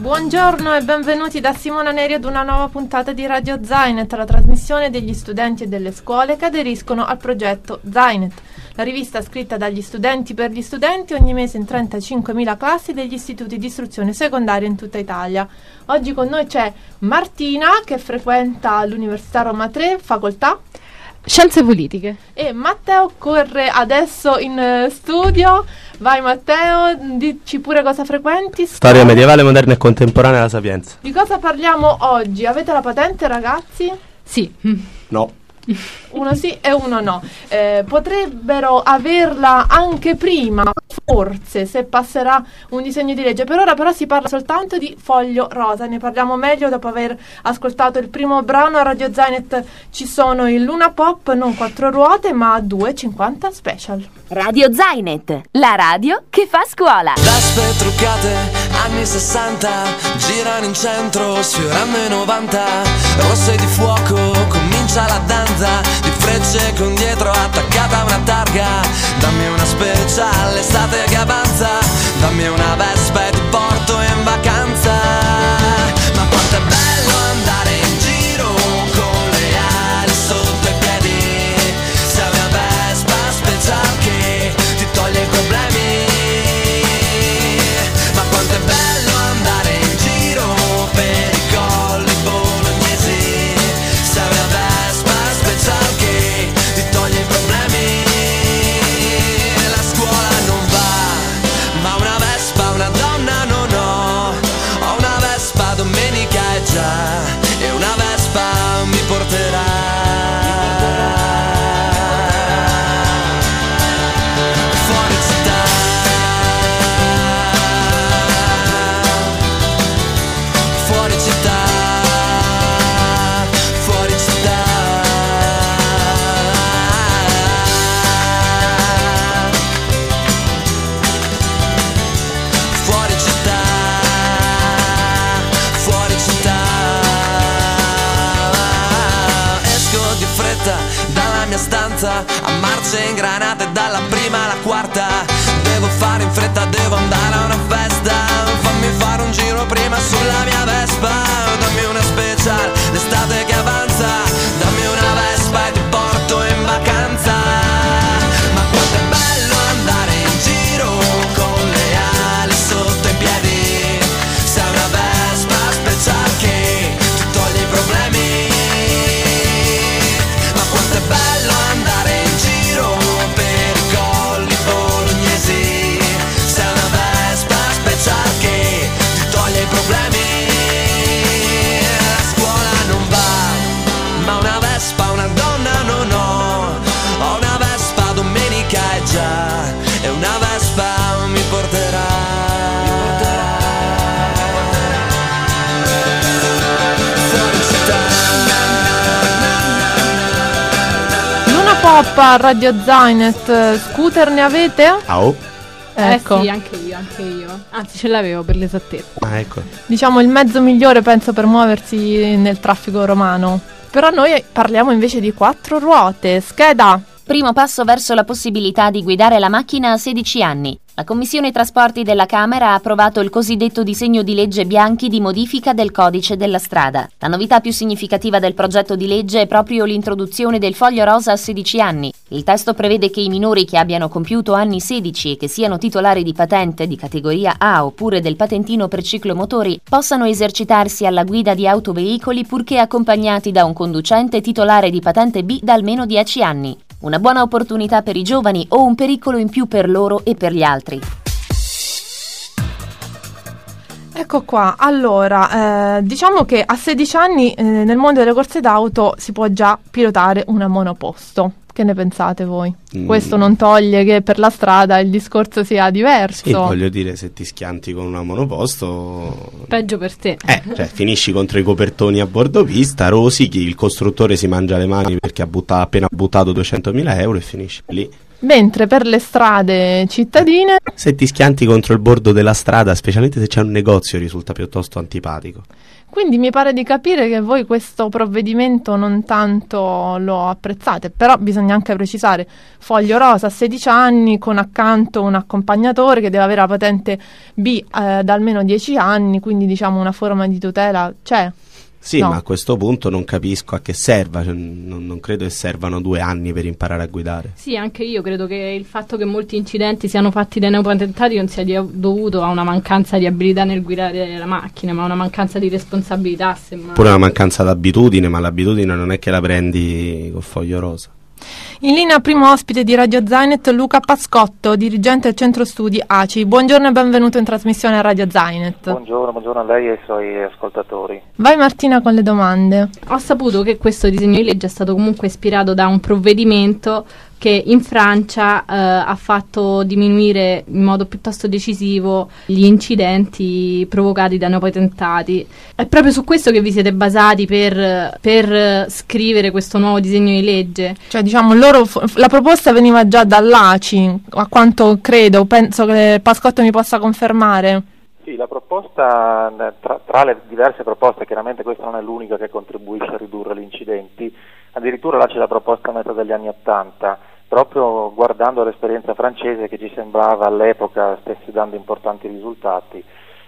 Buongiorno e benvenuti da Simona Neri ad una nuova puntata di Radio Zainet, la trasmissione degli studenti e delle scuole che aderiscono al progetto Zainet, la rivista scritta dagli studenti per gli studenti ogni mese in 35.000 classi degli istituti di istruzione secondaria in tutta Italia. Oggi con noi c'è Martina che frequenta l'Università Roma 3, facoltà Scienze Politiche, e Matteo corre adesso in studio. Vai Matteo, dici pure cosa frequenti. Storia medievale, moderna e contemporanea alla Sapienza. Di cosa parliamo oggi? Avete la patente, ragazzi? Sì. No. Uno sì e uno no. Potrebbero averla anche prima, forse, se passerà un disegno di legge. Per ora però si parla soltanto di Foglio Rosa. Ne parliamo meglio dopo aver ascoltato il primo brano. A Radio Zainet ci sono il Luna Pop, non 4 ruote ma 2,50 special. Radio Zainet, la radio che fa scuola. Vespe truccate, anni 60, girano in centro, sfiorando i 90. Rosse di fuoco, comincia la danza di frecce con dietro attaccata una targa. Dammi una special, estate che avanza. Dammi una Vespa e ti porto in vacanza. Ma quanto è bello andare in giro con le ali sotto i piedi. Sei una Vespa special che ti toglie i problemi. Ma quanto è bello andare in giro per i colli bolognesi. Sei una Vespa special che ti toglie i problemi. La scuola non va, ma una Vespa, una donna non ho. Ho una Vespa, domenica è già, e una Vespa mi porterà. Fuori città, fuori città, fuori città. Fuori città, fuori città. Esco di fretta dalla mia stanza, a marce ingranate dalla prima alla quarta. Devo fare in fretta, devo andare a una festa. Fammi fare un giro prima sulla mia Vespa. Dammi una special, l'estate che avanza. Dammi una Vespa e ti porto in vacanza. Ma quanto è bello andare in giro con le ali sotto i piedi. Sei una Vespa special che ti toglie i problemi. Ma quanto è bello andare in giro per i colli bolognesi. Sei una Vespa special che ti toglie i problemi. La scuola non va, ma una Vespa, una donna non ho. Ho una Vespa, domenica è già, e una Vespa mi porterà. Fuori città. Luna Pop a Radio Zainet. Scooter ne avete? Oh. Ecco, sì, anche io. Anzi, ce l'avevo per l'esattezza. Ah, ecco. diciamo il mezzo migliore penso per muoversi nel traffico romano. Però noi parliamo invece di 4 ruote. Scheda. Primo passo verso la possibilità di guidare la macchina a 16 anni. La Commissione Trasporti della Camera ha approvato il cosiddetto disegno di legge Bianchi di modifica del codice della strada. La novità più significativa del progetto di legge è proprio l'introduzione del foglio rosa a 16 anni. Il testo prevede che i minori che abbiano compiuto anni 16 e che siano titolari di patente di categoria A oppure del patentino per ciclomotori possano esercitarsi alla guida di autoveicoli purché accompagnati da un conducente titolare di patente B da almeno 10 anni. Una buona opportunità per i giovani o un pericolo in più per loro e per gli altri? Ecco qua, allora, diciamo che a 16 anni nel mondo delle corse d'auto si può già pilotare una monoposto. Che ne pensate voi? Questo non toglie che per la strada il discorso sia diverso. Sì, voglio dire, se ti schianti con una monoposto, Peggio per te. cioè finisci contro i copertoni a bordo pista, rosichi, il costruttore si mangia le mani perché ha appena buttato 200.000 euro e finisce lì. Mentre per le strade cittadine, Se ti schianti contro il bordo della strada, specialmente se c'è un negozio, risulta piuttosto antipatico. Quindi mi pare di capire che voi questo provvedimento non tanto lo apprezzate, però bisogna anche precisare, foglio rosa a 16 anni con accanto un accompagnatore che deve avere la patente B da almeno 10 anni, quindi diciamo una forma di tutela c'è. Sì, No. ma a questo punto non capisco a che serva, cioè, non credo che servano 2 anni per imparare a guidare. Sì, anche io credo che il fatto che molti incidenti siano fatti dai neopatentati non sia dovuto a una mancanza di abilità nel guidare la macchina, ma a una mancanza di responsabilità, semmai. Pure una mancanza d'abitudine, ma l'abitudine non è che la prendi col foglio rosa. In linea primo ospite di Radio Zainet, Luca Pascotto, dirigente del centro studi ACI. Buongiorno e benvenuto in trasmissione a Radio Zainet. Buongiorno a lei e ai suoi ascoltatori. Vai Martina con le domande. Ho saputo che questo disegno di legge è stato comunque ispirato da un provvedimento che in Francia ha fatto diminuire in modo piuttosto decisivo gli incidenti provocati da neopatentati. È proprio su questo che vi siete basati per scrivere questo nuovo disegno di legge? Cioè diciamo la proposta veniva già dall'ACI, a quanto credo, penso che Pascotto mi possa confermare. Sì, la proposta, tra le diverse proposte, chiaramente questa non è l'unica che contribuisce a ridurre gli incidenti, addirittura là c'è la proposta a metà degli anni '80, proprio guardando l'esperienza francese che ci sembrava all'epoca stesse dando importanti risultati.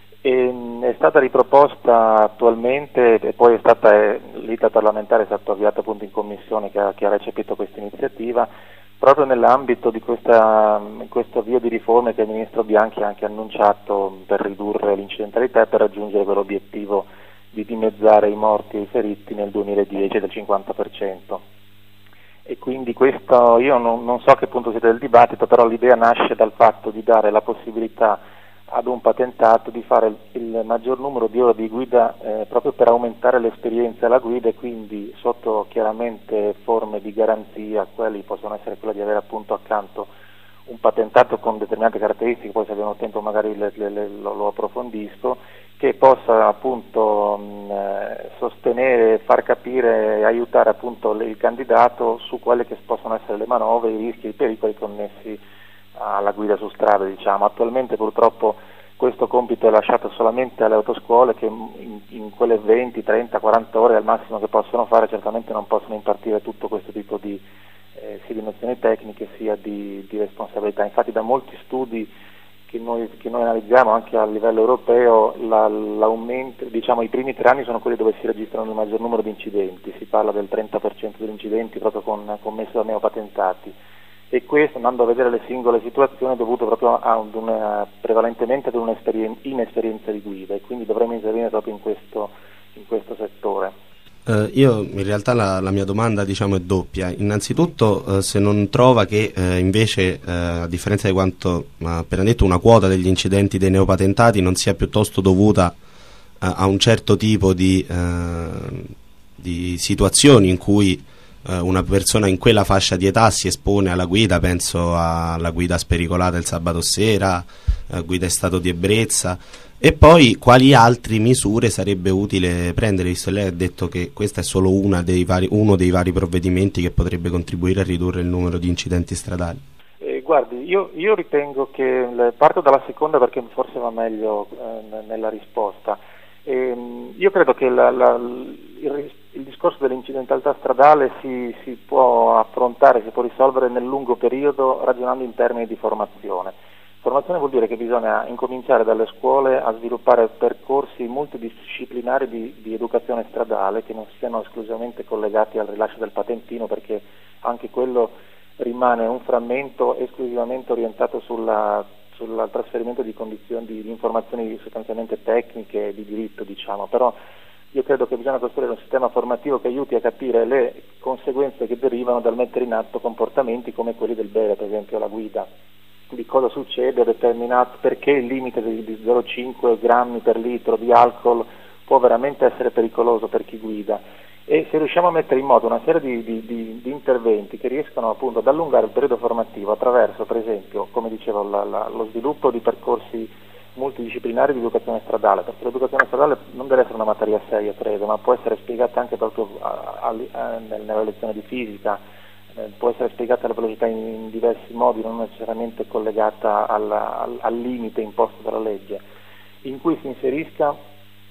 È stata riproposta attualmente e poi l'iter parlamentare è stato avviato appunto in commissione che ha recepito questa iniziativa proprio nell'ambito di questo avvio di riforme che il ministro Bianchi ha anche annunciato per ridurre l'incidentalità e per raggiungere quell'obiettivo di dimezzare i morti e i feriti nel 2010 del 50%. E quindi questo, io non so a che punto siete del dibattito, però l'idea nasce dal fatto di dare la possibilità ad un patentato di fare il maggior numero di ore di guida proprio per aumentare l'esperienza alla guida e quindi sotto chiaramente forme di garanzia, quelli possono essere quelle di avere appunto accanto un patentato con determinate caratteristiche, poi se abbiamo tempo magari lo approfondisco, che possa appunto sostenere, far capire e aiutare appunto il candidato su quelle che possono essere le manovre, i rischi e i pericoli connessi alla guida su strada, diciamo. Attualmente purtroppo questo compito è lasciato solamente alle autoscuole che in quelle 20, 30, 40 ore al massimo che possono fare certamente non possono impartire tutto questo tipo di sia di nozioni tecniche sia di responsabilità. Infatti da molti studi che noi analizziamo anche a livello europeo l'aumento, diciamo i primi 3 anni sono quelli dove si registrano il maggior numero di incidenti, si parla del 30% degli incidenti proprio commessi da neopatentati. E questo, andando a vedere le singole situazioni, è dovuto proprio prevalentemente ad un'inesperienza di guida e quindi dovremmo intervenire proprio in questo settore. Io in realtà la mia domanda diciamo è doppia. Innanzitutto se non trova che invece a differenza di quanto ha appena detto una quota degli incidenti dei neopatentati non sia piuttosto dovuta a un certo tipo di situazioni in cui una persona in quella fascia di età si espone alla guida, penso alla guida spericolata il sabato sera, guida in stato di ebbrezza, e poi quali altre misure sarebbe utile prendere, visto che lei ha detto che questa è solo uno dei vari provvedimenti che potrebbe contribuire a ridurre il numero di incidenti stradali. Guardi, io ritengo che parto dalla seconda perché forse va meglio nella risposta. Io credo che il discorso dell'incidentalità stradale si può affrontare, si può risolvere nel lungo periodo ragionando in termini di formazione. Formazione vuol dire che bisogna incominciare dalle scuole a sviluppare percorsi multidisciplinari di educazione stradale che non siano esclusivamente collegati al rilascio del patentino, perché anche quello rimane un frammento esclusivamente orientato sul trasferimento di condizioni, di informazioni sostanzialmente tecniche di diritto, diciamo. Però io credo che bisogna costruire un sistema formativo che aiuti a capire le conseguenze che derivano dal mettere in atto comportamenti come quelli del bere, per esempio la guida, di cosa succede determinato, perché il limite di 0,5 grammi per litro di alcol può veramente essere pericoloso per chi guida. E se riusciamo a mettere in moto una serie di interventi che riescano appunto ad allungare il periodo formativo attraverso, per esempio, come dicevo, lo sviluppo di percorsi multidisciplinari di educazione stradale, perché l'educazione stradale non deve essere una materia seria, credo, ma può essere spiegata anche proprio nella lezione di fisica, può essere spiegata la velocità in diversi modi, non necessariamente collegata al limite imposto dalla legge, in cui si inserisca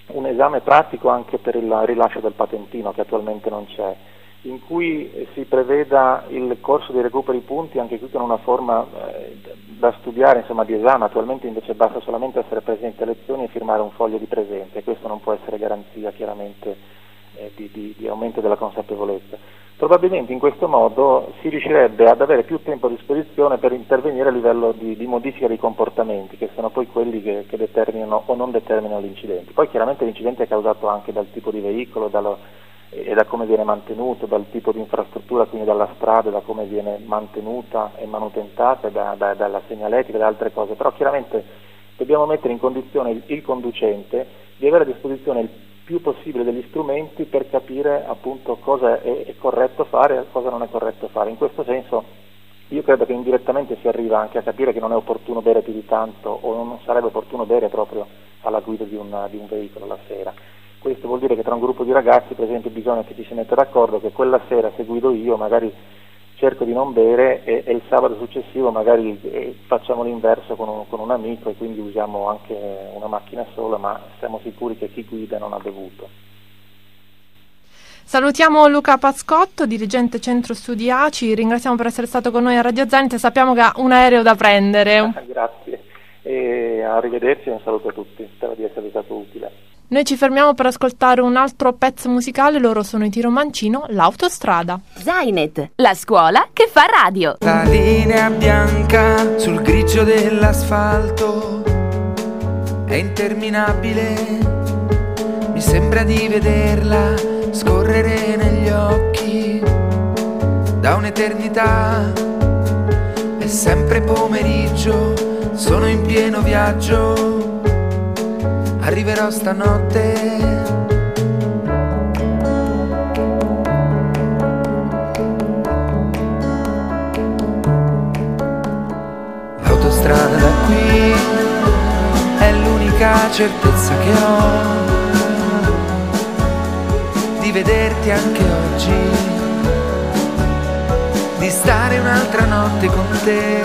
un esame pratico anche per il rilascio del patentino, che attualmente non c'è, in cui si preveda il corso di recuperi punti, anche qui con una forma da studiare, insomma, di esame. Attualmente invece basta solamente essere presente alle lezioni e firmare un foglio di presenza, e questo non può essere garanzia chiaramente di aumento della consapevolezza. Probabilmente in questo modo si riuscirebbe ad avere più tempo a disposizione per intervenire a livello di modifica dei comportamenti, che sono poi quelli che determinano o non determinano gli incidenti. Poi chiaramente l'incidente è causato anche dal tipo di veicolo e da come viene mantenuto, dal tipo di infrastruttura, quindi dalla strada, da come viene mantenuta e manutentata, dalla segnaletica, da altre cose. Però chiaramente dobbiamo mettere in condizione il conducente di avere a disposizione il più possibile degli strumenti per capire appunto cosa è corretto fare e cosa non è corretto fare. In questo senso io credo che indirettamente si arriva anche a capire che non è opportuno bere più di tanto, o non sarebbe opportuno bere proprio alla guida di un veicolo la sera. Questo vuol dire che tra un gruppo di ragazzi, per esempio, bisogna che ci si metta d'accordo che quella sera, se guido io, magari cerco di non bere, e il sabato successivo magari facciamo l'inverso con un amico, e quindi usiamo anche una macchina sola, ma siamo sicuri che chi guida non ha bevuto. Salutiamo Luca Pascotto, dirigente Centro Studi ACI, ringraziamo per essere stato con noi a Radio Zenit, e sappiamo che ha un aereo da prendere. Grazie, e arrivederci e un saluto a tutti, spero di essere stato utile. Noi ci fermiamo per ascoltare un altro pezzo musicale, loro sono i Tiro Mancino, L'Autostrada. Zenit, la scuola che fa radio. La linea bianca sul grigio dell'asfalto è interminabile, mi sembra di vederla scorrere negli occhi da un'eternità. È sempre pomeriggio, sono in pieno viaggio, arriverò stanotte. L'autostrada da qui è l'unica certezza che ho di vederti anche oggi, di stare un'altra notte con te.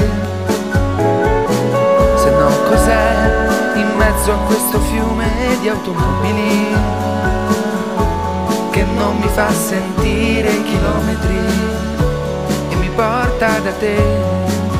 Se no cos'è in mezzo a questo fiume di automobili che non mi fa sentire i chilometri e mi porta da te.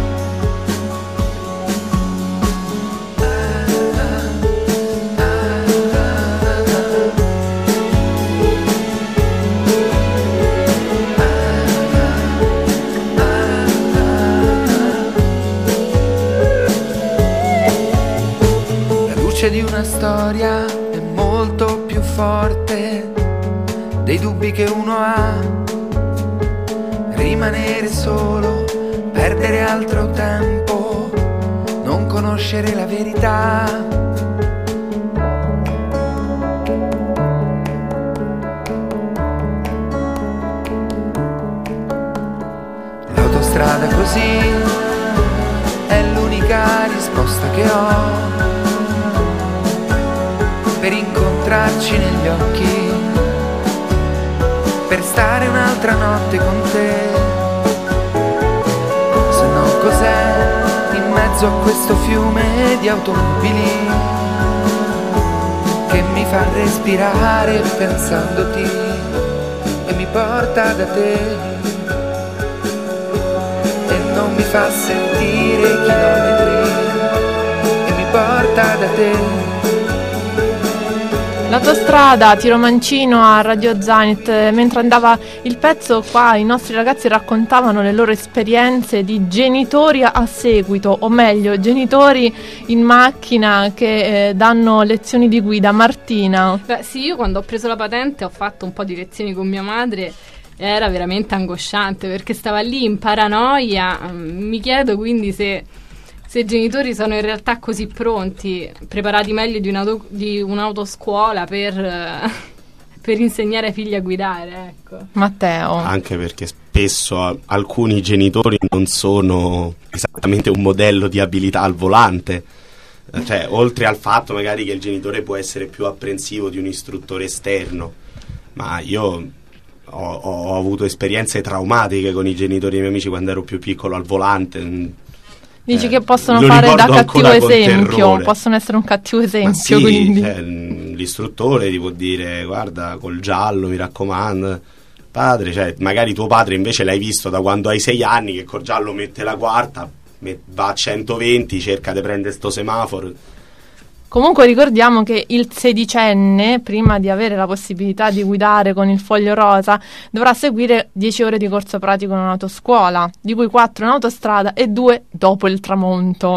Di una storia è molto più forte dei dubbi che uno ha. Rimanere solo, perdere altro tempo, non conoscere la verità. L'autostrada così è l'unica risposta che ho per incontrarci negli occhi, per stare un'altra notte con te. Se no cos'è in mezzo a questo fiume di automobili che mi fa respirare pensandoti e mi porta da te e non mi fa sentire i chilometri e mi porta da te. L'autostrada, Tiro Mancino a Radio Zenit. Mentre andava il pezzo qua i nostri ragazzi raccontavano le loro esperienze di genitori a seguito, o meglio genitori in macchina che danno lezioni di guida. Martina. Beh sì, io quando ho preso la patente ho fatto un po' di lezioni con mia madre, era veramente angosciante perché stava lì in paranoia. Mi chiedo quindi se i genitori sono in realtà così pronti, preparati meglio di un'autoscuola per insegnare ai figli a guidare, ecco. Matteo. Anche perché spesso alcuni genitori non sono esattamente un modello di abilità al volante. Cioè, oltre al fatto magari che il genitore può essere più apprensivo di un istruttore esterno, ma io ho avuto esperienze traumatiche con i genitori dei miei amici quando ero più piccolo al volante. Dici che possono lo fare da ricordo cattivo ancora con esempio, terrore. possono essere un cattivo Ma esempio, sì, quindi. L'istruttore ti può dire: guarda, col giallo mi raccomando, padre, cioè magari tuo padre invece l'hai visto da quando hai 6 anni che col giallo mette la quarta, va a 120, cerca di prendere sto semaforo. Comunque ricordiamo che il sedicenne, prima di avere la possibilità di guidare con il foglio rosa, dovrà seguire 10 ore di corso pratico in un'autoscuola, di cui 4 in autostrada e 2 dopo il tramonto.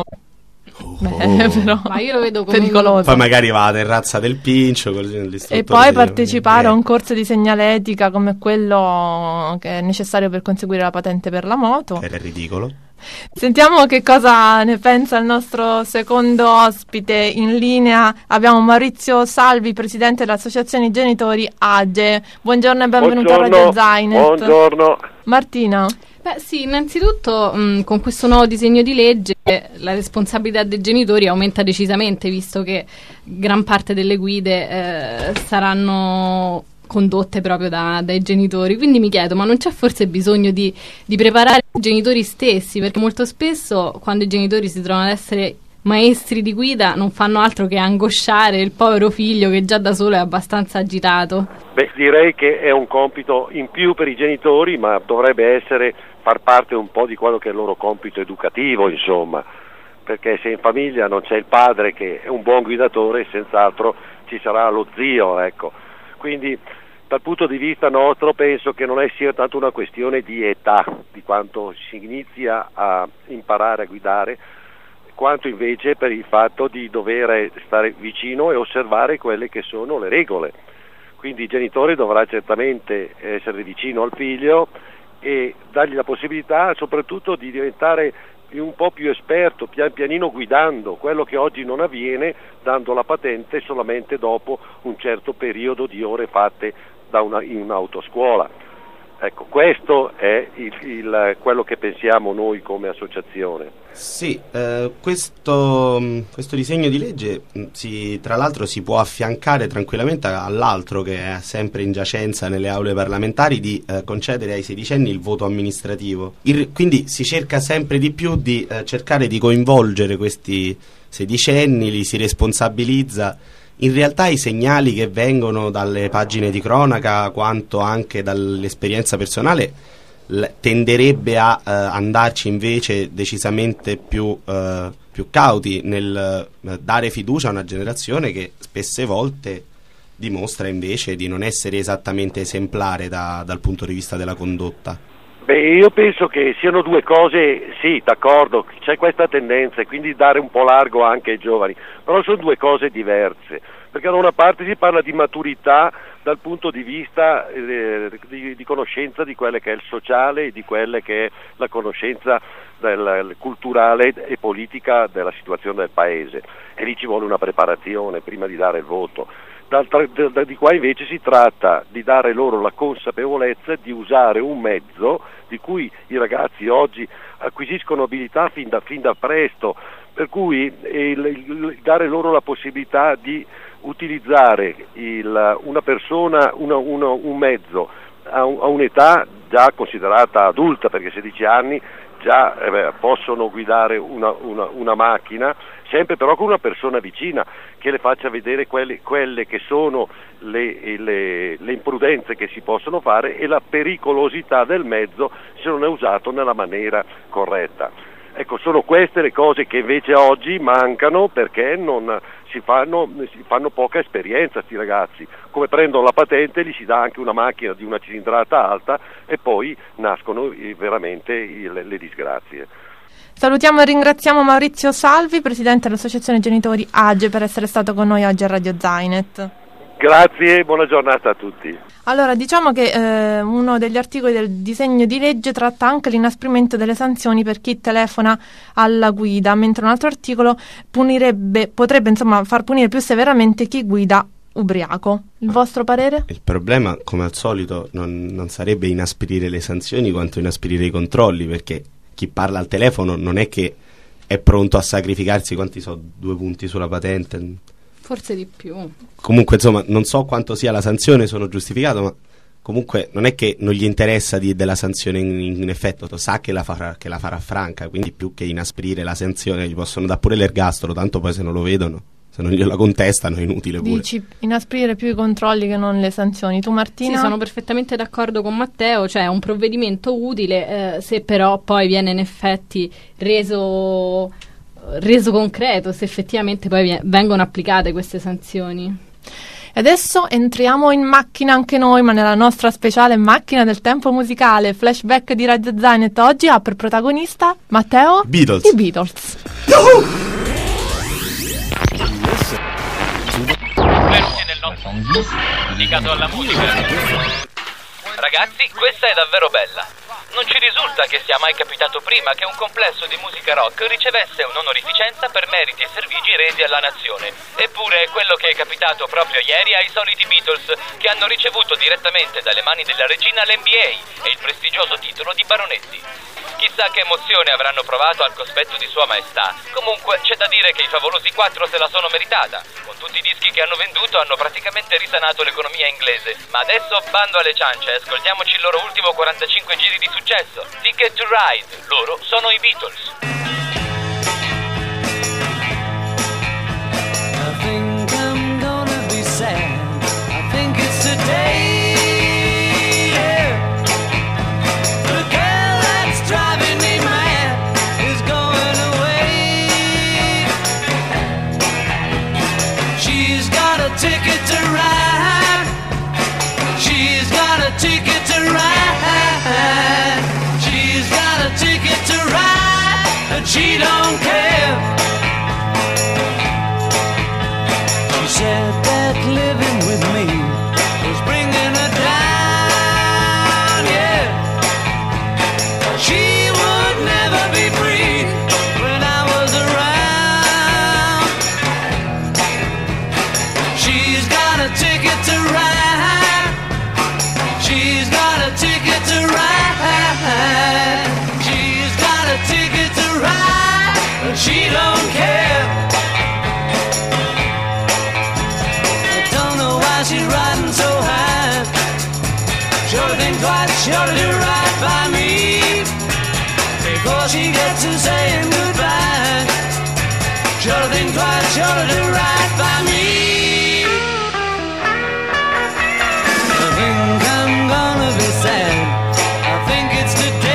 Beh, però Ma io lo vedo come pericoloso. Poi magari va alla terrazza del Pincio così l'istruttore E poi ti dice, partecipare a un corso di segnaletica come quello che è necessario per conseguire la patente per la moto. È ridicolo. Sentiamo che cosa ne pensa il nostro secondo ospite. In linea abbiamo Maurizio Salvi, presidente dell'Associazione Genitori AGE. Buongiorno e benvenuto a Radio Zainet. Buongiorno. Martina. Beh sì, innanzitutto con questo nuovo disegno di legge la responsabilità dei genitori aumenta decisamente, visto che gran parte delle guide saranno condotte proprio dai genitori. Quindi mi chiedo, ma non c'è forse bisogno di preparare i genitori stessi? Perché molto spesso quando i genitori si trovano ad essere maestri di guida non fanno altro che angosciare il povero figlio che già da solo è abbastanza agitato. Beh, direi che è un compito in più per i genitori, ma dovrebbe far parte un po' di quello che è il loro compito educativo, insomma, perché se in famiglia non c'è il padre che è un buon guidatore, senz'altro ci sarà lo zio, ecco. Quindi dal punto di vista nostro penso che non sia tanto una questione di età, di quanto si inizia a imparare a guidare, quanto invece per il fatto di dover stare vicino e osservare quelle che sono le regole. Quindi il genitore dovrà certamente essere vicino al figlio e dargli la possibilità soprattutto di diventare un po' più esperto, pian pianino guidando, quello che oggi non avviene dando la patente solamente dopo un certo periodo di ore fatte in un'autoscuola. Ecco, questo è quello che pensiamo noi come associazione. Sì, questo disegno di legge tra l'altro si può affiancare tranquillamente all'altro che è sempre in giacenza nelle aule parlamentari di concedere ai sedicenni il voto amministrativo. Quindi si cerca sempre di più di cercare di coinvolgere questi sedicenni, li si responsabilizza. In realtà i segnali che vengono dalle pagine di cronaca quanto anche dall'esperienza personale tenderebbe a andarci invece decisamente più cauti nel dare fiducia a una generazione che spesse volte dimostra invece di non essere esattamente esemplare dal punto di vista della condotta. Beh, io penso che siano due cose, sì, d'accordo, c'è questa tendenza e quindi dare un po' largo anche ai giovani, però sono due cose diverse, perché da una parte si parla di maturità dal punto di vista di conoscenza di quelle che è il sociale e di quelle che è la conoscenza culturale e politica della situazione del paese, e lì ci vuole una preparazione prima di dare il voto. Di qua invece si tratta di dare loro la consapevolezza di usare un mezzo di cui i ragazzi oggi acquisiscono abilità fin da presto, per cui dare loro la possibilità di utilizzare una persona, un mezzo a un'età già considerata adulta, perché 16 anni già possono guidare una macchina, sempre però con una persona vicina che le faccia vedere quelle che sono le imprudenze che si possono fare e la pericolosità del mezzo se non è usato nella maniera corretta. Ecco, sono queste le cose che invece oggi mancano perché non si fanno poca esperienza sti ragazzi. Come prendono la patente gli si dà anche una macchina di una cilindrata alta e poi nascono veramente le disgrazie. Salutiamo e ringraziamo Maurizio Salvi, presidente dell'Associazione Genitori AGE, per essere stato con noi oggi a Radio Zainet. Grazie e buona giornata a tutti. Allora, diciamo che uno degli articoli del disegno di legge tratta anche l'inasprimento delle sanzioni per chi telefona alla guida, mentre un altro articolo potrebbe far punire più severamente chi guida ubriaco. Il vostro parere? Il problema, come al solito, non sarebbe inasprire le sanzioni quanto inasprire i controlli, perché chi parla al telefono non è che è pronto a sacrificarsi, 2 punti sulla patente. Forse di più. Comunque, insomma, non so quanto sia la sanzione, sono giustificato, ma comunque non è che non gli interessa della sanzione in effetto, sa che la farà franca, quindi più che inasprire la sanzione gli possono dare pure l'ergastolo, tanto poi se non lo vedono, se non gliela contestano è inutile pure. Dici inasprire più i controlli che non le sanzioni. Tu Martina? Sì, sono perfettamente d'accordo con Matteo, cioè è un provvedimento utile, se però poi viene in effetti reso concreto, se effettivamente poi vengono applicate queste sanzioni. E adesso entriamo in macchina anche noi, ma nella nostra speciale macchina del tempo musicale. Flashback di Radio Zainet oggi ha per protagonista Matteo Beatles. I Beatles. Benvenuti nel nostro dedicato alla musica. Ragazzi, questa è davvero bella. Non ci risulta che sia mai capitato prima che un complesso di musica rock ricevesse un'onorificenza per meriti e servigi resi alla nazione. Eppure è quello che è capitato proprio ieri ai soliti Beatles, che hanno ricevuto direttamente dalle mani della regina l'NBA e il prestigioso titolo di baronetti. Chissà che emozione avranno provato al cospetto di Sua Maestà. Comunque c'è da dire che i favolosi 4 se la sono meritata. Con tutti i dischi che hanno venduto hanno praticamente risanato l'economia inglese. Ma adesso bando alle ciance, ascoltiamoci il loro ultimo 45 giri di successo. Ticket to Ride, loro sono i Beatles. I think I'm gonna be sad. I think it's today. Driving me mad is going away. She's got a ticket to ride. She's got a ticket to ride. She's got a ticket to ride, and she don't care. She said that living with me was bringing her down, yeah. She would never be free when I was around. She's got a ticket to ride. She's got a ticket to ride. She's got a ticket to ride, but she don't care. I don't know why she's riding so high. Sure think twice, sure to ride by me before she gets to saying goodbye. Sure to think twice, sure to do right by me. I think I'm gonna be sad. I think it's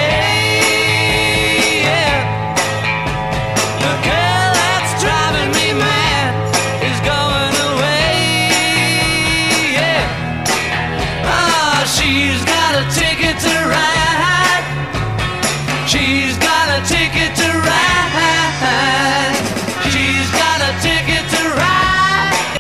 today, yeah. The girl that's driving me mad is going away, yeah. Ah, she's got a ticket to ride. She's got a ticket to ride. She's got a ticket to ride.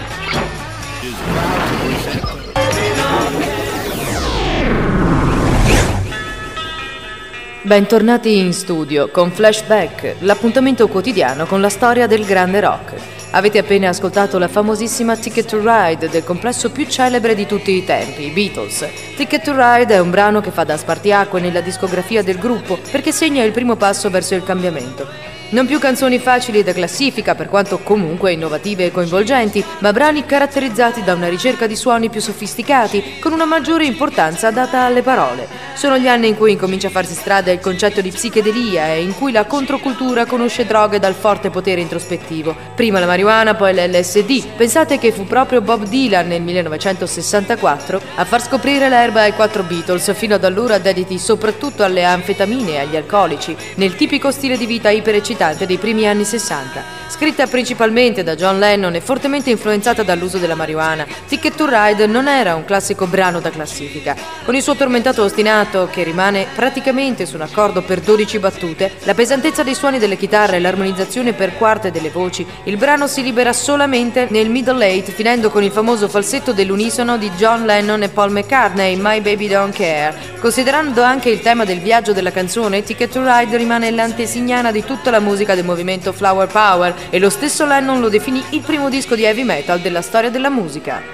Bentornati in studio con Flashback, l'appuntamento quotidiano con la storia del grande rock. Avete appena ascoltato la famosissima Ticket to Ride del complesso più celebre di tutti i tempi, i Beatles. Ticket to Ride è un brano che fa da spartiacque nella discografia del gruppo perché segna il primo passo verso il cambiamento. Non più canzoni facili da classifica, per quanto comunque innovative e coinvolgenti, ma brani caratterizzati da una ricerca di suoni più sofisticati, con una maggiore importanza data alle parole. Sono gli anni in cui incomincia a farsi strada il concetto di psichedelia e in cui la controcultura conosce droghe dal forte potere introspettivo. Prima la marijuana, poi l'LSD. Pensate che fu proprio Bob Dylan nel 1964 a far scoprire l'erba ai 4 Beatles, fino ad allora dediti soprattutto alle anfetamine e agli alcolici, nel tipico stile di vita ipereccitante dei primi anni 60. Scritta principalmente da John Lennon e fortemente influenzata dall'uso della marijuana, Ticket to Ride non era un classico brano da classifica. Con il suo tormentato ostinato, che rimane praticamente su un accordo per 12 battute, la pesantezza dei suoni delle chitarre e l'armonizzazione per quarte delle voci, il brano si libera solamente nel middle eight, finendo con il famoso falsetto dell'unisono di John Lennon e Paul McCartney, My Baby Don't Care. Considerando anche il tema del viaggio della canzone, Ticket to Ride rimane l'antesignana di tutta la musica del movimento Flower Power, e lo stesso Lennon lo definì il primo disco di heavy metal della storia della musica.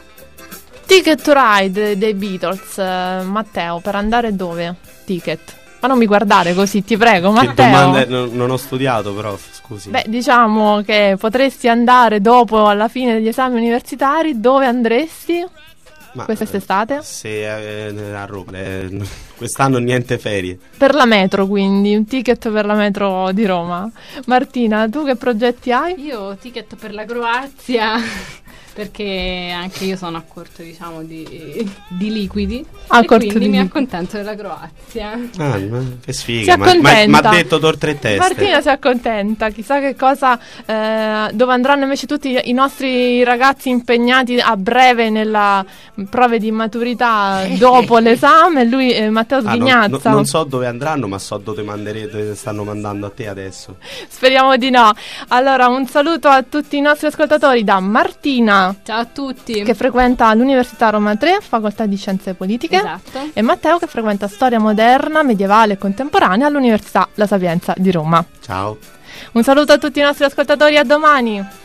Ticket to Ride dei Beatles. Matteo, per andare dove? Ticket. Ma non mi guardare così, ti prego, Che Matteo. domande, non ho studiato, prof, scusi. Beh, diciamo che potresti andare dopo, alla fine degli esami universitari, dove andresti Ma, quest'estate? Se a Roma, quest'anno niente ferie. Per la metro, quindi, un ticket per la metro di Roma. Martina, tu che progetti hai? Io ticket per la Croazia, perché anche io sono a corto, diciamo, di liquidi. A e corto quindi di mi liquidi. accontento della Croazia. Ah, che Si sfiga, ma accontenta. ha detto tortre e teste. Martina si accontenta, chissà che cosa, dove andranno invece tutti i nostri ragazzi impegnati a breve nella prove di maturità dopo l'esame. Lui, Matteo Sghignazza. Non so dove andranno, ma so dove stanno mandando a te adesso. Speriamo di no. Allora, un saluto a tutti i nostri ascoltatori da Martina, Ciao a tutti. che frequenta l'Università Roma 3, Facoltà di Scienze Politiche, Esatto. e Matteo, che frequenta Storia Moderna, Medievale e Contemporanea all'Università La Sapienza di Roma. Ciao. Un saluto a tutti i nostri ascoltatori, a domani!